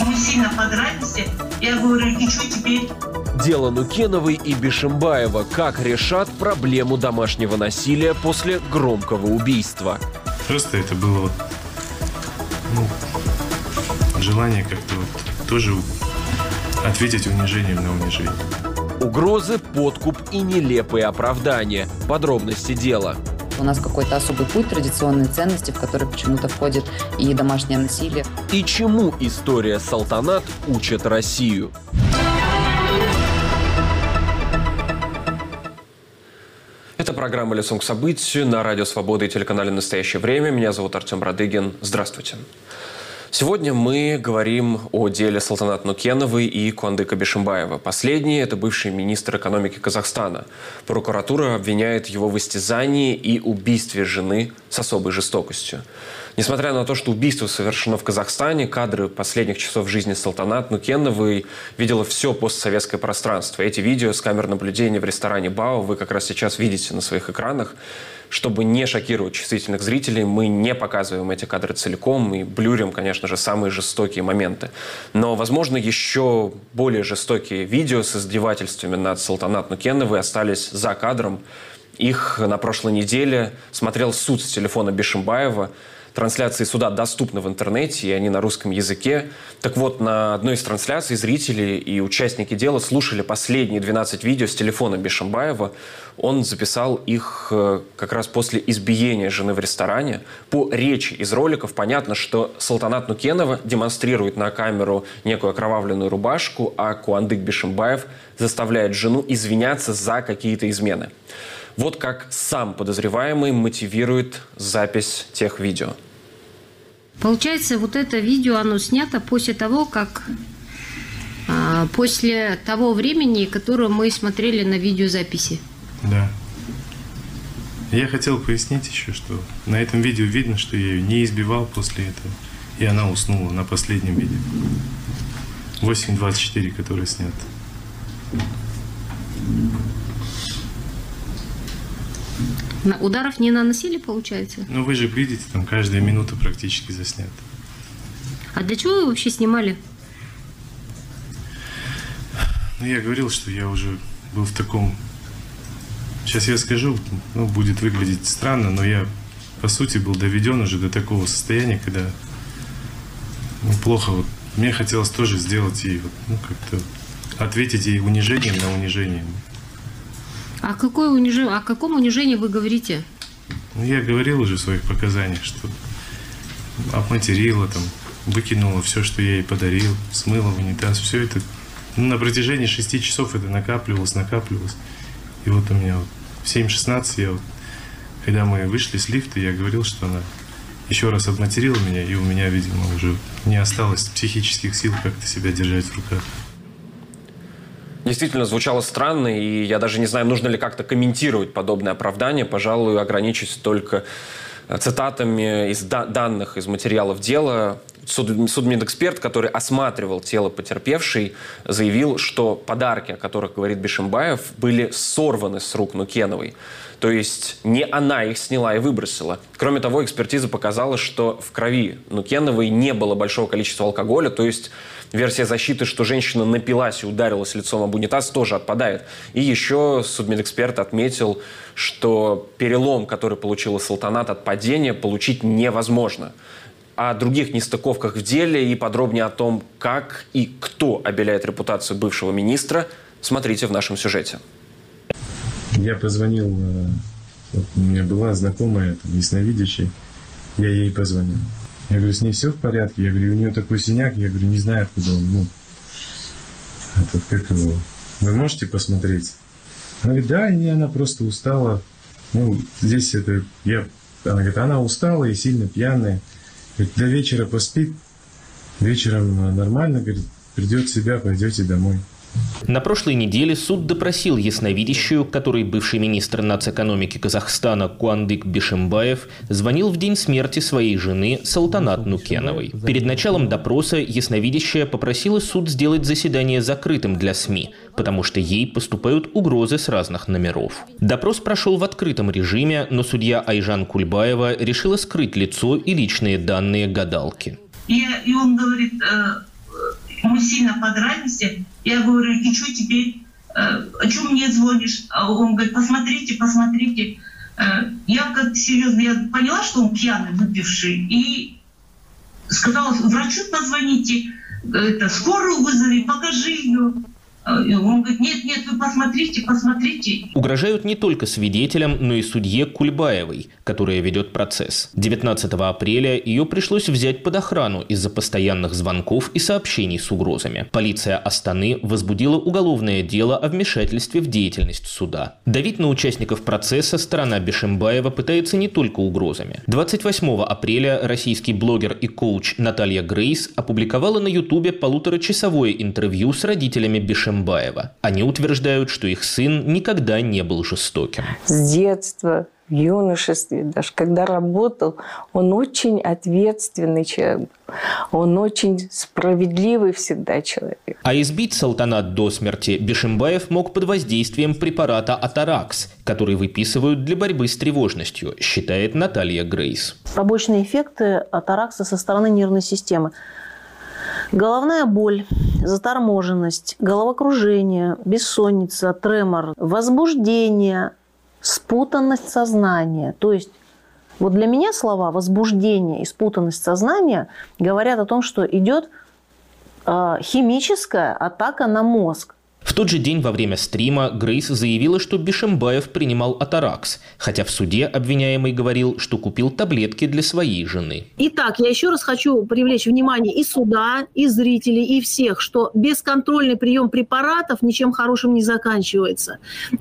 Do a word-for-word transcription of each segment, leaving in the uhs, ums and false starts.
Мы сильно подрались. Я говорю, и что теперь? Дело Нукеновой и Бишимбаева. Как решат проблему домашнего насилия после громкого убийства? Просто это было вот, ну, желание как-то вот тоже ответить унижением на унижение. Угрозы, подкуп и нелепые оправдания. Подробности дела. У нас какой-то особый путь, традиционные ценности, в которые почему-то входит и домашнее насилие. И чему история Салтанат учит Россию? Это программа «Лицом к событию» на Радио Свобода и телеканале «Настоящее время». Меня зовут Артем Радыгин. Здравствуйте. Сегодня мы говорим о деле Салтанат Нукеновой и Куандыка Бишимбаева. Последний – это бывший министр экономики Казахстана. Прокуратура обвиняет его в истязании и убийстве жены с особой жестокостью. Несмотря на то, что убийство совершено в Казахстане, кадры последних часов жизни Салтанат Нукеновой видело все постсоветское пространство. Эти видео с камер наблюдения в ресторане «Бао» вы как раз сейчас видите на своих экранах. Чтобы не шокировать чувствительных зрителей, мы не показываем эти кадры целиком и блюрим, конечно же, самые жестокие моменты. Но, возможно, еще более жестокие видео с издевательствами над Салтанат Нукеновой остались за кадром. Их на прошлой неделе смотрел суд с телефона Бишимбаева. Трансляции суда доступны в интернете, и они на русском языке. Так вот, на одной из трансляций зрители и участники дела слушали последние двенадцать видео с телефона Бишимбаева. Он записал их как раз после избиения жены в ресторане. По речи из роликов понятно, что Салтанат Нукенова демонстрирует на камеру некую окровавленную рубашку, а Куандык Бишимбаев заставляет жену извиняться за какие-то измены. Вот как сам подозреваемый мотивирует запись тех видео. Получается, вот это видео, оно снято после того, как... А, после того времени, которое мы смотрели на видеозаписи. Да. Я хотел пояснить еще, что на этом видео видно, что я ее не избивал после этого. И она уснула на последнем видео. восемь двадцать четыре, которое снято. Ударов не наносили, получается? Ну, вы же видите, там каждая минута практически заснята. А для чего вы вообще снимали? Ну, я говорил, что я уже был в таком... Сейчас я скажу, ну, будет выглядеть странно, но я, по сути, был доведен уже до такого состояния, когда ну, плохо. Вот, мне хотелось тоже сделать ей, вот, ну, как-то ответить ей унижением на унижение. А какое унижение, о каком унижении вы говорите? Ну, я говорил уже в своих показаниях, что обматерила, там, выкинула все, что я ей подарил, смыла в унитаз. Все это ну, на протяжении шести часов это накапливалось, накапливалось. И вот у меня вот в семь шестнадцать, я вот, когда мы вышли с лифта, я говорил, что она еще раз обматерила меня, и у меня, видимо, уже не осталось психических сил как-то себя держать в руках. Действительно, звучало странно, и я даже не знаю, нужно ли как-то комментировать подобное оправдание. Пожалуй, ограничусь только цитатами из да- данных из материалов дела. Суд- судмедэксперт, который осматривал тело потерпевшей, заявил, что подарки, о которых говорит Бишимбаев, были сорваны с рук Нукеновой. То есть не она их сняла и выбросила. Кроме того, экспертиза показала, что в крови Нукеновой не было большого количества алкоголя, то есть версия защиты, что женщина напилась и ударилась лицом об унитаз, тоже отпадает. И еще судмедэксперт отметил, что перелом, который получила Салтанат от падения, получить невозможно. О других нестыковках в деле и подробнее о том, как и кто обеляет репутацию бывшего министра, смотрите в нашем сюжете. Я позвонил, вот у меня была знакомая, там, ясновидящая, я ей позвонил. Я говорю, с ней все в порядке? Я говорю, у нее такой синяк, я говорю, не знаю, откуда он. Ну, этот, как его, вы можете посмотреть? Она говорит, да, и она просто устала. Ну, здесь это, я, она говорит, она устала и сильно пьяная. Говорит, до вечера поспит, вечером нормально, говорит, придет в себя, пойдете домой. На прошлой неделе суд допросил ясновидящую, которой бывший министр нацэкономики Казахстана Куандык Бишимбаев звонил в день смерти своей жены Салтанат Нукеновой. Перед началом допроса ясновидящая попросила суд сделать заседание закрытым для СМИ, потому что ей поступают угрозы с разных номеров. Допрос прошел в открытом режиме, но судья Айжан Кульбаева решила скрыть лицо и личные данные гадалки. И, и он говорит, э, сильно понравился. Я говорю, и что теперь? О чем мне звонишь? А он говорит, посмотрите, посмотрите. Я как серьезно, я поняла, что он пьяный, выпивший, и сказала, врачу позвоните, это, скорую вызови, покажи ее. Он говорит, нет, нет, вы посмотрите, посмотрите. Угрожают не только свидетелям, но и судье Кульбаевой, которая ведет процесс. девятнадцатого апреля ее пришлось взять под охрану из-за постоянных звонков и сообщений с угрозами. Полиция Астаны возбудила уголовное дело о вмешательстве в деятельность суда. Давить на участников процесса сторона Бишимбаева пытается не только угрозами. двадцать восьмого апреля российский блогер и коуч Наталья Грейс опубликовала на Ютубе полуторачасовое интервью с родителями Бишимбаева. Они утверждают, что их сын никогда не был жестоким. С детства, в юношестве, даже когда работал, он очень ответственный человек. Он очень справедливый всегда человек. А избить Салтанат до смерти Бишимбаев мог под воздействием препарата Атаракс, который выписывают для борьбы с тревожностью, считает Наталья Грейс. Побочные эффекты Атаракса со стороны нервной системы. Головная боль, заторможенность, головокружение, бессонница, тремор, возбуждение, спутанность сознания. То есть вот для меня слова «возбуждение» и «спутанность сознания» говорят о том, что идет э, химическая атака на мозг. В тот же день во время стрима Грейс заявила, что Бишимбаев принимал Атаракс, хотя в суде обвиняемый говорил, что купил таблетки для своей жены. Итак, я еще раз хочу привлечь внимание и суда, и зрителей, и всех, что бесконтрольный прием препаратов ничем хорошим не заканчивается,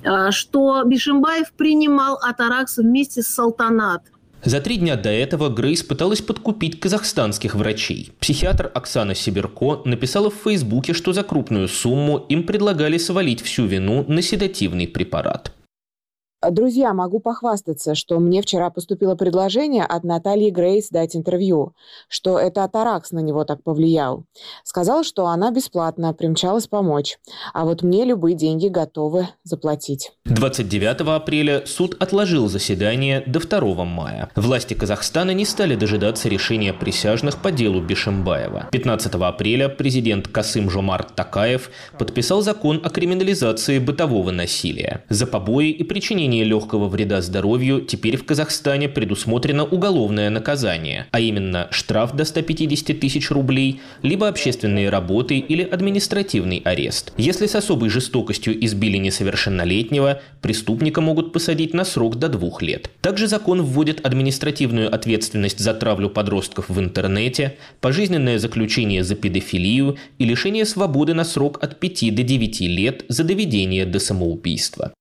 что Бишимбаев принимал Атаракс вместе с Салтанат. За три дня до этого Грейс пыталась подкупить казахстанских врачей. Психиатр Оксана Сибирко написала в Фейсбуке, что за крупную сумму им предлагали свалить всю вину на седативный препарат. Друзья, могу похвастаться, что мне вчера поступило предложение от Натальи Грейс дать интервью, что это Атаракс на него так повлиял. Сказала, что она бесплатно примчалась помочь, а вот мне любые деньги готовы заплатить. двадцать девятого апреля суд отложил заседание до второго мая. Власти Казахстана не стали дожидаться решения присяжных по делу Бишимбаева. пятнадцатого апреля президент Касым-Жомарт Токаев подписал закон о криминализации бытового насилия. За побои и причинение легкого вреда здоровью теперь в Казахстане предусмотрено уголовное наказание, а именно штраф до ста пятидесяти тысяч рублей, либо общественные работы или административный арест. Если с особой жестокостью избили несовершеннолетнего, преступника могут посадить на срок до двух лет. Также закон вводит административную ответственность за травлю подростков в интернете, пожизненное заключение за педофилию и лишение свободы на срок от пяти до девяти лет за доведение до самоубийства.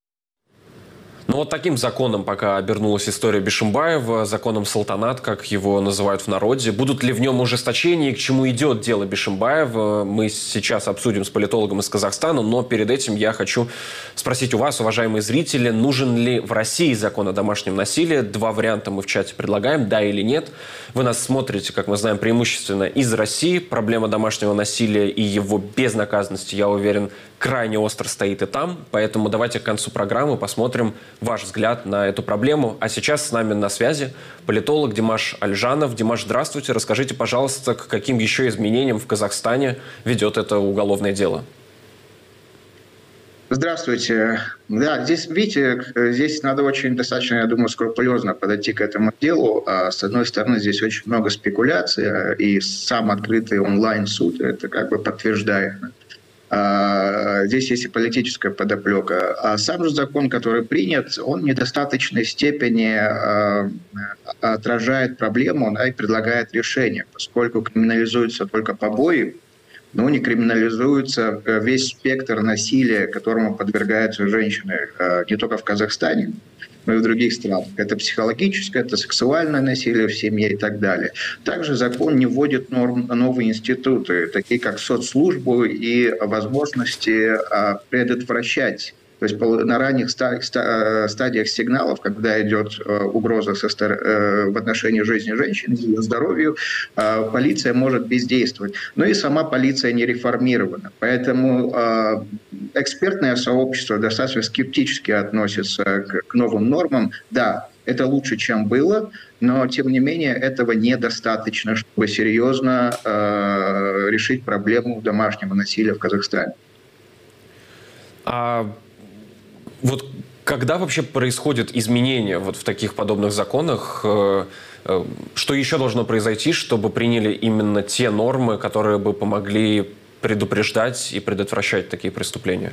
Ну вот таким законом пока обернулась история Бишимбаева, законом Салтанат, как его называют в народе. Будут ли в нем ужесточения и к чему идет дело Бишимбаева, мы сейчас обсудим с политологом из Казахстана, но перед этим я хочу спросить у вас, уважаемые зрители, нужен ли в России закон о домашнем насилии? Два варианта мы в чате предлагаем, да или нет. Вы нас смотрите, как мы знаем, преимущественно из России. Проблема домашнего насилия и его безнаказанности, я уверен, крайне остро стоит и там. Поэтому давайте к концу программы посмотрим ваш взгляд на эту проблему. А сейчас с нами на связи политолог Димаш Альжанов. Димаш, здравствуйте. Расскажите, пожалуйста, к каким еще изменениям в Казахстане ведет это уголовное дело? Здравствуйте. Да, здесь, видите, здесь надо очень достаточно, я думаю, скрупулезно подойти к этому делу. С одной стороны, здесь очень много спекуляций, и сам открытый онлайн-суд это как бы подтверждает. Здесь есть и политическая подоплека. А сам же закон, который принят, он в недостаточной степени отражает проблему, да, и предлагает решение, поскольку криминализуются только побои, но не криминализуется весь спектр насилия, которому подвергаются женщины не только в Казахстане, но и в других странах. Это психологическое, это сексуальное насилие в семье и так далее. Также закон не вводит норм, новые институты, такие как соцслужбу и возможности предотвращать. То есть на ранних стадиях сигналов, когда идет угроза со стороны, в отношении жизни женщины, ее здоровью, полиция может бездействовать. Но и сама полиция не реформирована. Поэтому экспертное сообщество достаточно скептически относится к новым нормам. Да, это лучше, чем было, но, тем не менее, этого недостаточно, чтобы серьезно э, решить проблему домашнего насилия в Казахстане. А вот когда вообще происходит изменение вот в таких подобных законах? Э, э, что еще должно произойти, чтобы приняли именно те нормы, которые бы помогли предупреждать и предотвращать такие преступления?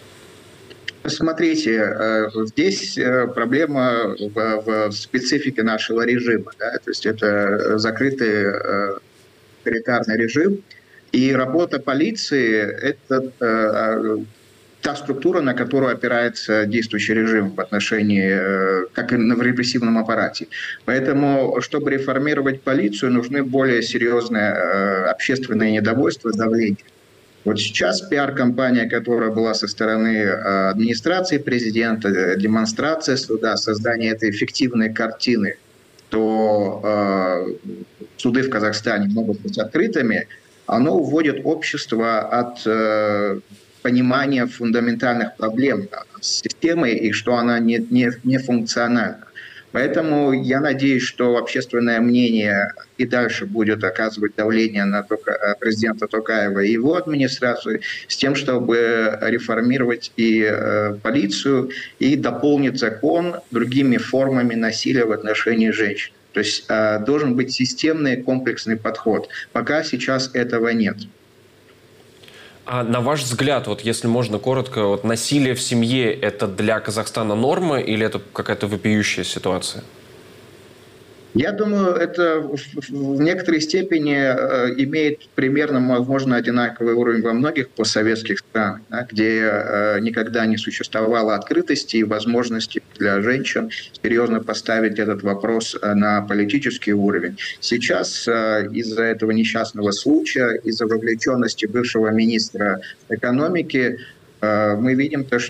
Смотрите, здесь проблема в, в специфике нашего режима. Да? То есть это закрытый авторитарный режим. И работа полиции – это та структура, на которую опирается действующий режим в отношении, как и в репрессивном аппарате. Поэтому, чтобы реформировать полицию, нужны более серьезные общественные недовольства, давление. Вот сейчас пиар-компания, которая была со стороны администрации президента, демонстрация суда, создание этой эффективной картины, то э, суды в Казахстане могут быть открытыми, оно уводит общество от э, понимания фундаментальных проблем с системой и что она не, не, не функциональна. Поэтому я надеюсь, что общественное мнение и дальше будет оказывать давление на президента Токаева и его администрацию с тем, чтобы реформировать и э, полицию, и дополнить закон другими формами насилия в отношении женщин. То есть э, должен быть системный комплексный подход. Пока сейчас этого нет. А на ваш взгляд, вот если можно коротко, вот насилие в семье – это для Казахстана норма или это какая-то вопиющая ситуация? Я думаю, это в некоторой степени имеет примерно, возможно, одинаковый уровень во многих постсоветских странах, да, где никогда не существовало открытости и возможности для женщин серьезно поставить этот вопрос на политический уровень. Сейчас из-за этого несчастного случая, из-за вовлеченности бывшего министра экономики, мы видим то,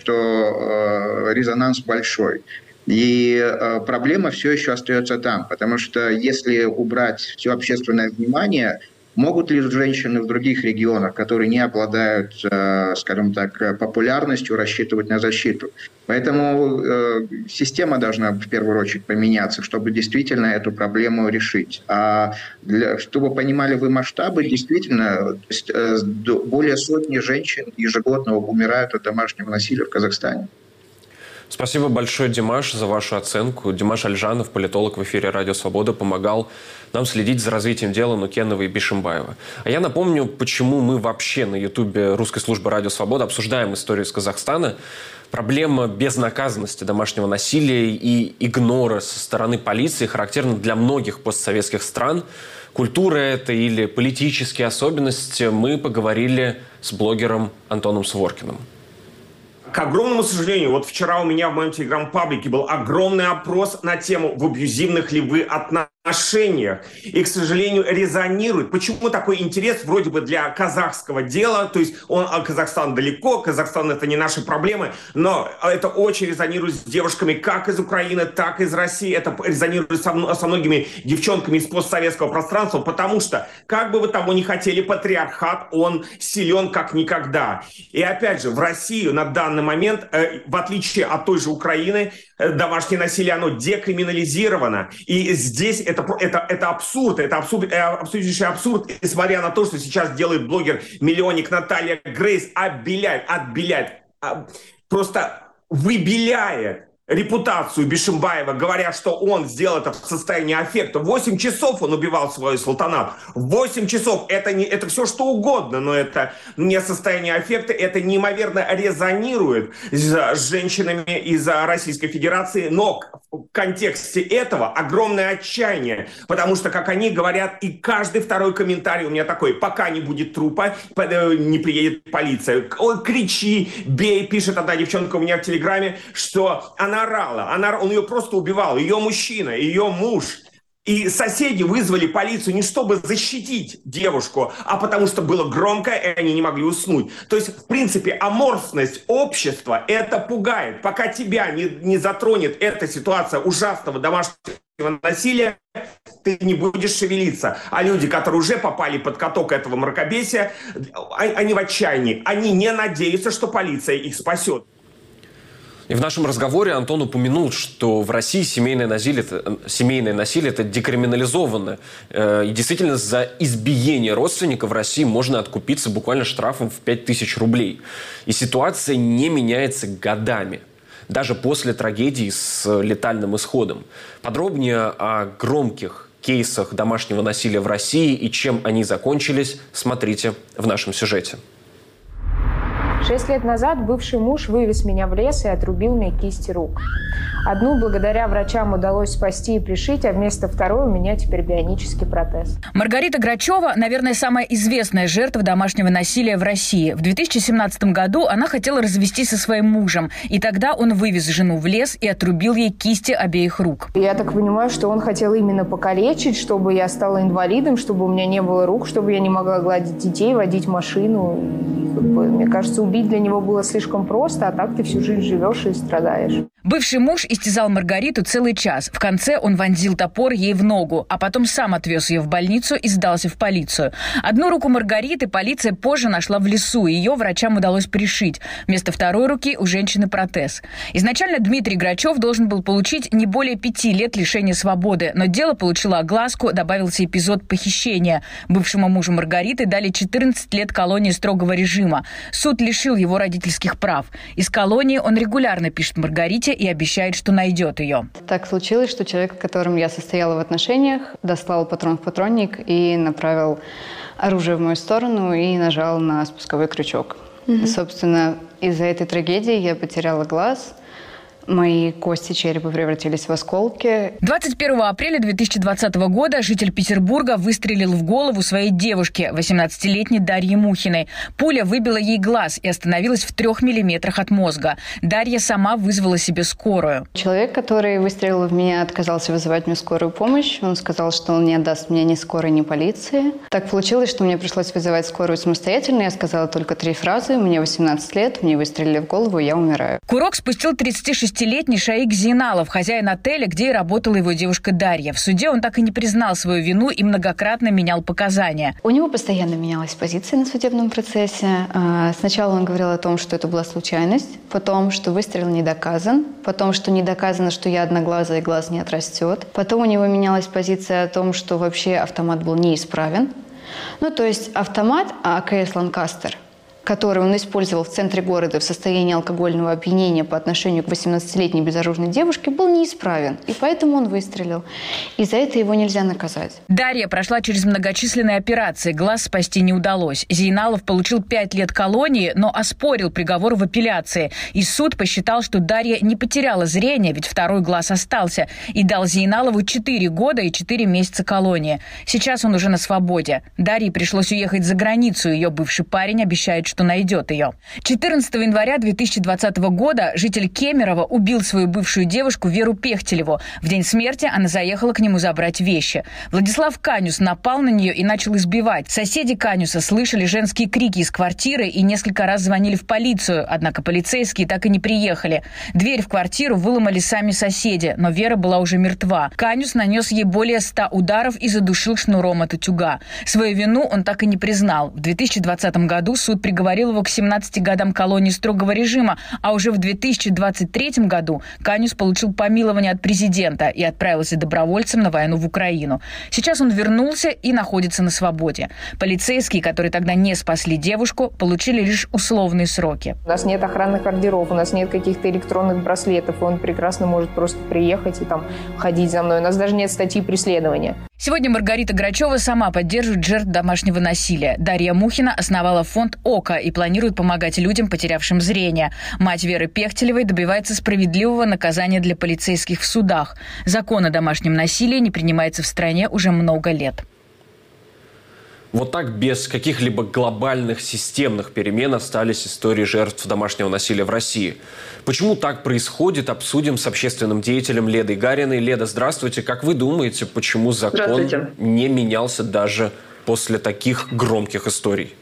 что резонанс большой. И э, проблема все еще остается там, потому что если убрать все общественное внимание, могут ли женщины в других регионах, которые не обладают, э, скажем так, популярностью, рассчитывать на защиту? Поэтому э, система должна в первую очередь поменяться, чтобы действительно эту проблему решить. А для, чтобы понимали вы масштабы, действительно, то есть, э, более сотни женщин ежегодно умирают от домашнего насилия в Казахстане. Спасибо большое, Димаш, за вашу оценку. Димаш Альжанов, политолог в эфире «Радио Свобода», помогал нам следить за развитием дела Нукенова и Бишимбаева. А я напомню, почему мы вообще на ютубе русской службы «Радио Свобода» обсуждаем историю из Казахстана. Проблема безнаказанности домашнего насилия и игнора со стороны полиции характерна для многих постсоветских стран. Культура это или политические особенности, мы поговорили с блогером Антоном Суворкиным. К огромному сожалению, вот вчера у меня в моем телеграм-паблике был огромный опрос на тему, в абьюзивных ли вы отношениях. И, к сожалению, резонирует. Почему такой интерес вроде бы для казахского дела? То есть он, Казахстан далеко, Казахстан это не наши проблемы, но это очень резонирует с девушками как из Украины, так и из России. Это резонирует со, со многими девчонками из постсоветского пространства, потому что, как бы вы того ни хотели, патриархат, он силен как никогда. И опять же, в Россию на данный момент, э, в отличие от той же Украины, э, домашнее насилие, оно декриминализировано. И здесь это, это, это абсурд, это абсурд, абсолютнейший абсурд, несмотря на то, что сейчас делает блогер-миллионник Наталья Грейс, обеляет, отбеляет, просто выбеляет репутацию Бишимбаева, говоря, что он сделал это в состоянии аффекта. Восемь часов он убивал свой султанат. Восемь часов. Это, не, это все что угодно, но это не состояние аффекта. Это неимоверно резонирует с женщинами из Российской Федерации. Но в контексте этого огромное отчаяние. Потому что, как они говорят, и каждый второй комментарий у меня такой: пока не будет трупа, не приедет полиция. Ой, кричи, бей, пишет одна девчонка у меня в Телеграме, что она Она орала, она, он ее просто убивал, ее мужчина, ее муж. И соседи вызвали полицию не чтобы защитить девушку, а потому что было громко, и они не могли уснуть. То есть, в принципе, аморфность общества, это пугает. Пока тебя не, не затронет эта ситуация ужасного домашнего насилия, ты не будешь шевелиться. А люди, которые уже попали под каток этого И в нашем разговоре Антон упомянул, что в России семейное насилие, семейное насилие это декриминализовано. И действительно, за избиение родственника в России можно откупиться буквально штрафом в пять тысяч рублей. И ситуация не меняется годами. Даже после трагедии с летальным исходом. Подробнее о громких кейсах домашнего насилия в России и чем они закончились, смотрите в нашем сюжете. Шесть лет назад бывший муж вывез меня в лес и отрубил мне кисти рук. Одну благодаря врачам удалось спасти и пришить, а вместо второй у меня теперь бионический протез. Маргарита Грачева, наверное, самая известная жертва домашнего насилия в России. В две тысячи семнадцатом году она хотела развестись со своим мужем. И тогда он вывез жену в лес и отрубил ей кисти обеих рук. Я так понимаю, что он хотел именно покалечить, чтобы я стала инвалидом, чтобы у меня не было рук, чтобы я не могла гладить детей, водить машину. И, как бы, мне кажется, убить для него было слишком просто, а так ты всю жизнь живешь и страдаешь. Бывший муж истязал Маргариту целый час. В конце он вонзил топор ей в ногу, а потом сам отвез ее в больницу и сдался в полицию. Одну руку Маргариты полиция позже нашла в лесу, и ее врачам удалось пришить. Вместо второй руки у женщины протез. Изначально Дмитрий Грачев должен был получить не более пяти лет лишения свободы, но дело получило огласку, добавился эпизод похищения. Бывшему мужу Маргариты дали четырнадцать лет колонии строгого режима. Суд лишил его родительских прав. Из колонии он регулярно пишет Маргарите и обещает, что найдет ее. Так случилось, что человек, с которым я состояла в отношениях, достал патрон в патронник и направил оружие в мою сторону и нажал на спусковой крючок. Mm-hmm. И, собственно, из-за этой трагедии я потеряла глаз. Мои кости черепа превратились в осколки. двадцать первого апреля две тысячи двадцатого года житель Петербурга выстрелил в голову своей девушке, восемнадцатилетней Дарье Мухиной. Пуля выбила ей глаз и остановилась в трех миллиметрах от мозга. Дарья сама вызвала себе скорую. Человек, который выстрелил в меня, отказался вызывать мне скорую помощь. Он сказал, что он не отдаст мне ни скорой, ни полиции. Так получилось, что мне пришлось вызывать скорую самостоятельно. Я сказала только три фразы. Мне восемнадцать лет, мне выстрелили в голову, и я умираю. Курок спустил тридцатишестилетний Шаик Зейналов, хозяин отеля, где и работала его девушка Дарья. В суде он так и не признал свою вину и многократно менял показания. У него постоянно менялась позиция на судебном процессе. Сначала он говорил о том, что это была случайность, потом, что выстрел не доказан, потом, что не доказано, что я одноглазая и глаз не отрастет. Потом у него менялась позиция о том, что вообще автомат был неисправен. Ну, то есть автомат а ка эс «Ланкастер», который он использовал в центре города в состоянии алкогольного опьянения по отношению к восемнадцатилетней безоружной девушке, был неисправен. И поэтому он выстрелил. И за это его нельзя наказать. Дарья прошла через многочисленные операции. Глаз спасти не удалось. Зейналов получил пять лет колонии, но оспорил приговор в апелляции. И суд посчитал, что Дарья не потеряла зрение, ведь второй глаз остался, и дал Зейналову четыре года и четыре месяца колонии. Сейчас он уже на свободе. Дарье пришлось уехать за границу. Ее бывший парень обещает, что найдет ее. четырнадцатого января две тысячи двадцатого года житель Кемерово убил свою бывшую девушку Веру Пехтелеву. В день смерти она заехала к нему забрать вещи. Владислав Канюс напал на нее и начал избивать. Соседи Канюса слышали женские крики из квартиры и несколько раз звонили в полицию, однако полицейские так и не приехали. Дверь в квартиру выломали сами соседи, но Вера была уже мертва. Канюс нанес ей более ста ударов и задушил шнуром от утюга. Свою вину он так и не признал. В две тысячи двадцатом году суд приговорил Приговорил его к семнадцати годам колонии строгого режима, а уже в две тысячи двадцать третьем году Канюс получил помилование от президента и отправился добровольцем на войну в Украину. Сейчас он вернулся и находится на свободе. Полицейские, которые тогда не спасли девушку, получили лишь условные сроки. У нас нет охранных ордеров, у нас нет каких-то электронных браслетов, и он прекрасно может просто приехать и там ходить за мной. У нас даже нет статьи преследования. Сегодня Маргарита Грачева сама поддерживает жертв домашнего насилия. Дарья Мухина основала фонд «Око» и планирует помогать людям, потерявшим зрение. Мать Веры Пехтелевой добивается справедливого наказания для полицейских в судах. Закон о домашнем насилии не принимается в стране уже много лет. Вот так без каких-либо глобальных системных перемен остались истории жертв домашнего насилия в России. Почему так происходит, обсудим с общественным деятелем Ледой Гариной. Леда, здравствуйте. Как вы думаете, почему закон не менялся даже после таких громких историй?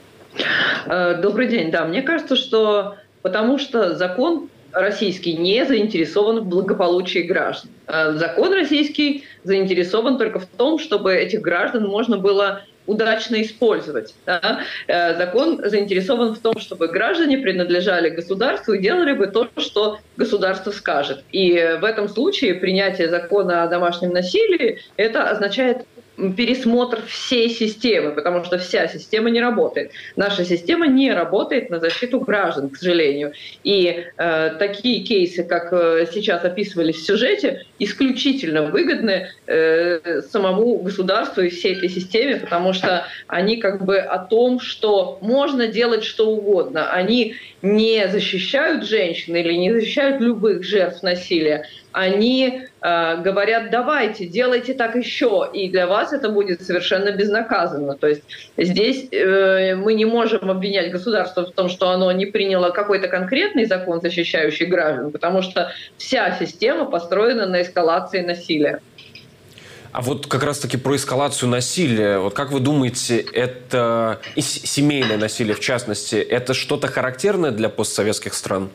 Добрый день. Да, мне кажется, что потому что закон российский не заинтересован в благополучии граждан. Закон российский заинтересован только в том, чтобы этих граждан можно было удачно использовать. Да? Закон заинтересован в том, чтобы граждане принадлежали государству и делали бы то, что государство скажет. И в этом случае принятие закона о домашнем насилии – это означает пересмотр всей системы, потому что вся система не работает. Наша система не работает на защиту граждан, к сожалению. И э, такие кейсы, как э, сейчас описывались в сюжете, исключительно выгодны э, самому государству и всей этой системе, потому что они как бы о том, что можно делать что угодно. Они не защищают женщин или не защищают любых жертв насилия. Они э, говорят, давайте, делайте так еще, и для вас это будет совершенно безнаказанно. То есть здесь э, мы не можем обвинять государство в том, что оно не приняло какой-то конкретный закон, защищающий граждан, потому что вся система построена на эскалации насилия. А вот как раз-таки про эскалацию насилия. Вот как вы думаете, это и семейное насилие, в частности, это что-то характерное для постсоветских стран?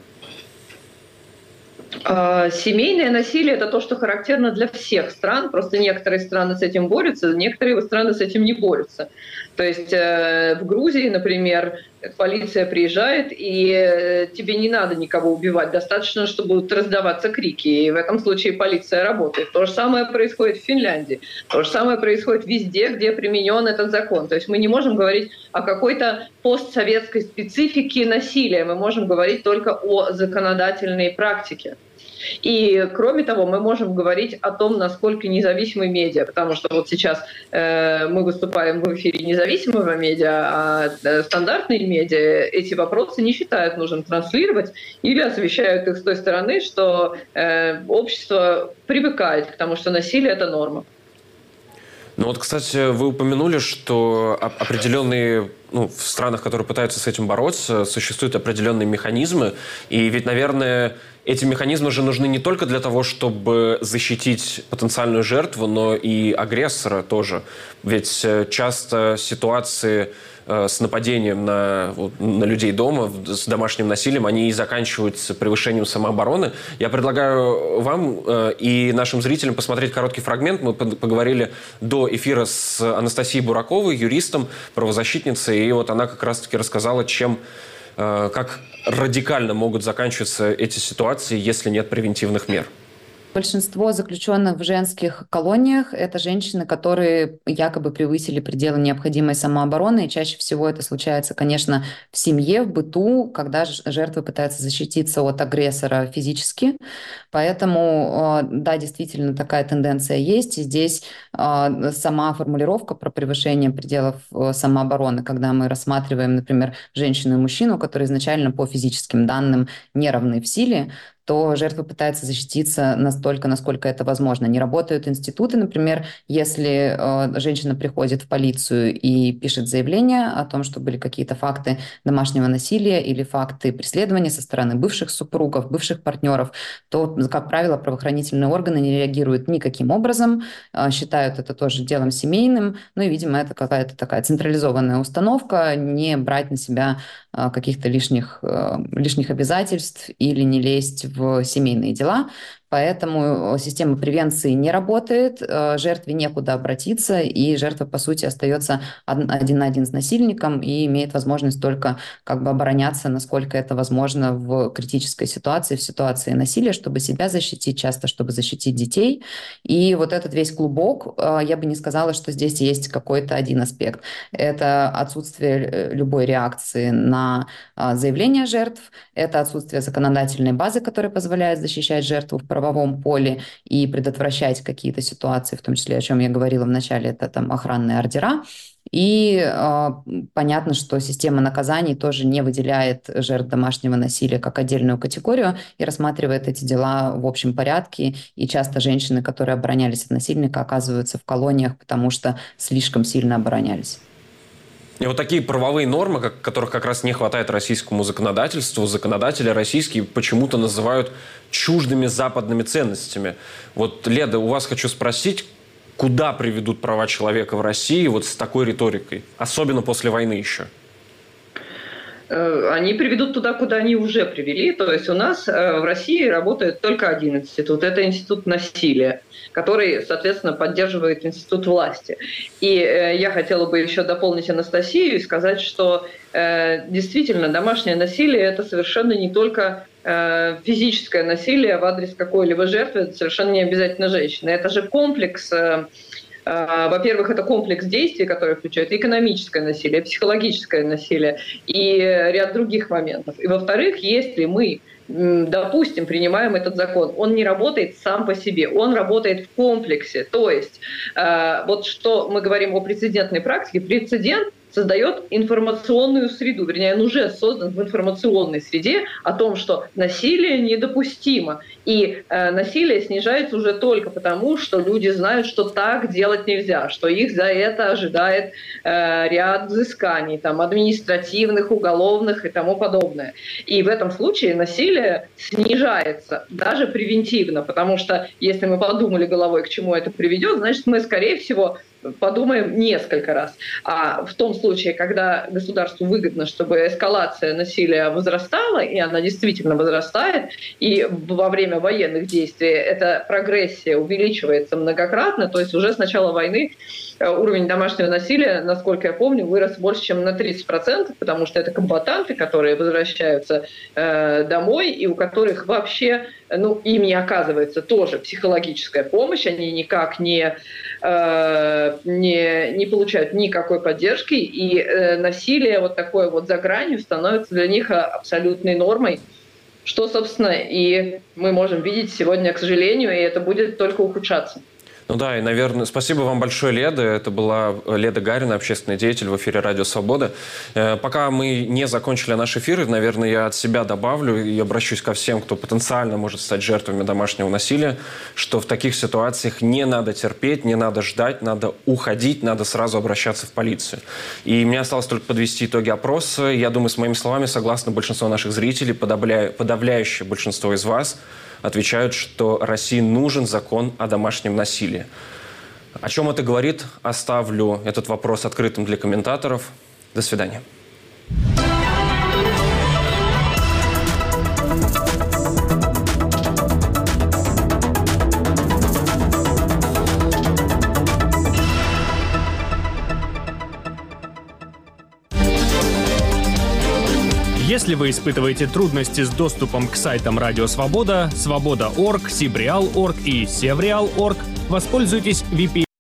Семейное насилие – это то, что характерно для всех стран. Просто некоторые страны с этим борются, некоторые страны с этим не борются. То есть в Грузии, например, полиция приезжает, и тебе не надо никого убивать. Достаточно, что будут раздаваться крики. И в этом случае полиция работает. То же самое происходит в Финляндии. То же самое происходит везде, где применен этот закон. То есть мы не можем говорить о какой-то постсоветской специфике насилия. Мы можем говорить только о законодательной практике. И, кроме того, мы можем говорить о том, насколько независимы медиа, потому что вот сейчас э, мы выступаем в эфире независимого медиа, а э, стандартные медиа эти вопросы не считают нужным транслировать или освещают их с той стороны, что э, общество привыкает к тому, что насилие – это норма. Ну вот, кстати, вы упомянули, что определенные, ну, в странах, которые пытаются с этим бороться, существуют определенные механизмы. И ведь, наверное, эти механизмы же нужны не только для того, чтобы защитить потенциальную жертву, но и агрессора тоже. Ведь часто ситуации с нападением на, на людей дома, с домашним насилием, они и заканчиваются превышением самообороны. Я предлагаю вам и нашим зрителям посмотреть короткий фрагмент. Мы поговорили до эфира с Анастасией Бураковой, юристом, правозащитницей, и вот она как раз-таки рассказала, чем, как радикально могут заканчиваться эти ситуации, если нет превентивных мер. Большинство заключенных в женских колониях – это женщины, которые якобы превысили пределы необходимой самообороны. И чаще всего это случается, конечно, в семье, в быту, когда жертва пытается защититься от агрессора физически. Поэтому, да, действительно, такая тенденция есть. И здесь сама формулировка про превышение пределов самообороны, когда мы рассматриваем, например, женщину и мужчину, которые изначально по физическим данным не равны в силе, то жертва пытается защититься настолько, насколько это возможно. Не работают институты, например, если э, женщина приходит в полицию и пишет заявление о том, что были какие-то факты домашнего насилия или факты преследования со стороны бывших супругов, бывших партнеров, то, как правило, правоохранительные органы не реагируют никаким образом, э, считают это тоже делом семейным, ну и, видимо, это какая-то такая централизованная установка, не брать на себя э, каких-то лишних, э, лишних обязательств или не лезть в семейные дела. Поэтому система превенции не работает, жертве некуда обратиться, и жертва, по сути, остается один на один с насильником и имеет возможность только как бы обороняться, насколько это возможно в критической ситуации, в ситуации насилия, чтобы себя защитить, часто чтобы защитить детей. И вот этот весь клубок, я бы не сказала, что здесь есть какой-то один аспект. Это отсутствие любой реакции на заявление жертв, это отсутствие законодательной базы, которая позволяет защищать жертву в правовом поле и предотвращать какие-то ситуации, в том числе, о чем я говорила в начале, это там охранные ордера. И э, понятно, что система наказаний тоже не выделяет жертв домашнего насилия как отдельную категорию и рассматривает эти дела в общем порядке. И часто женщины, которые оборонялись от насильника, оказываются в колониях, потому что слишком сильно оборонялись. И вот такие правовые нормы, как, которых как раз не хватает российскому законодательству, законодатели российские почему-то называют чуждыми западными ценностями. Вот, Леда, у вас хочу спросить, куда приведут права человека в России вот с такой риторикой, особенно после войны еще? они приведут туда, куда они уже привели. То есть у нас в России работает только один институт. Это институт насилия, который, соответственно, поддерживает институт власти. И я хотела бы еще дополнить Анастасию и сказать, что действительно домашнее насилие – это совершенно не только физическое насилие в адрес какой-либо жертвы, это совершенно не обязательно женщины. Это же комплекс. Во-первых, это комплекс действий, который включает экономическое насилие, психологическое насилие и ряд других моментов. И во-вторых, если мы, допустим, принимаем этот закон, он не работает сам по себе, он работает в комплексе. То есть, вот что мы говорим о прецедентной практике, прецедент создает информационную среду, вернее, он уже создан в информационной среде о том, что насилие недопустимо. И э, насилие снижается уже только потому, что люди знают, что так делать нельзя, что их за это ожидает э, ряд взысканий, там, административных, уголовных и тому подобное. И в этом случае насилие снижается, даже превентивно, потому что если мы подумали головой, к чему это приведет, значит, мы, скорее всего, подумаем несколько раз. А в том случае, когда государству выгодно, чтобы эскалация насилия возрастала, и она действительно возрастает, и во время военных действий эта прогрессия увеличивается многократно, то есть уже с начала войны уровень домашнего насилия, насколько я помню, вырос больше, чем на тридцать процентов, потому что это комбатанты, которые возвращаются э, домой, и у которых вообще, ну, им не оказывается тоже психологическая помощь, они никак не, э, не, не получают никакой поддержки, и э, насилие вот такое вот за гранью становится для них абсолютной нормой, что, собственно, и мы можем видеть сегодня, к сожалению, и это будет только ухудшаться. Ну да, и, наверное, спасибо вам большое, Леда. Это была Леда Гарина, общественный деятель в эфире «Радио Свобода». Э, пока мы не закончили наш эфир, наверное, я от себя добавлю и обращусь ко всем, кто потенциально может стать жертвами домашнего насилия, что в таких ситуациях не надо терпеть, не надо ждать, надо уходить, надо сразу обращаться в полицию. И мне осталось только подвести итоги опроса. Я думаю, с моими словами согласно большинство наших зрителей, подавля... подавляющее большинство из вас отвечают, что России нужен закон о домашнем насилии. О чем это говорит? Оставлю этот вопрос открытым для комментаторов. До свидания. Если вы испытываете трудности с доступом к сайтам Радио Свобода, Свобода точка орг, Сибреал точка орг и Севреал точка орг, воспользуйтесь ви пи эн.